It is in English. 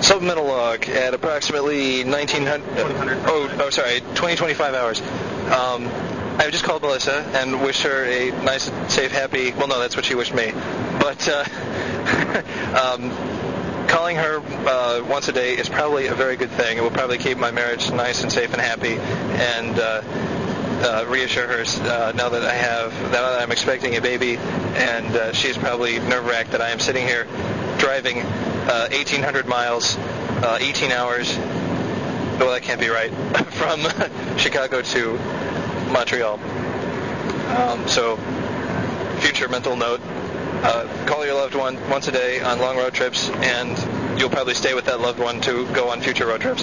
Supplemental log at approximately 2025 hours. I just called Melissa and wished her a nice, safe, happy... Well, no, that's what she wished me. But calling her once a day is probably a very good thing. It will probably keep my marriage nice and safe and happy, and reassure her now that I'm expecting a baby, and she's probably nerve-wracked that I am sitting here driving 1,800 miles, 18 hours. Well, that can't be right. From Chicago to Montreal. So, future mental note, call your loved one once a day on long road trips, and you'll probably stay with that loved one to go on future road trips.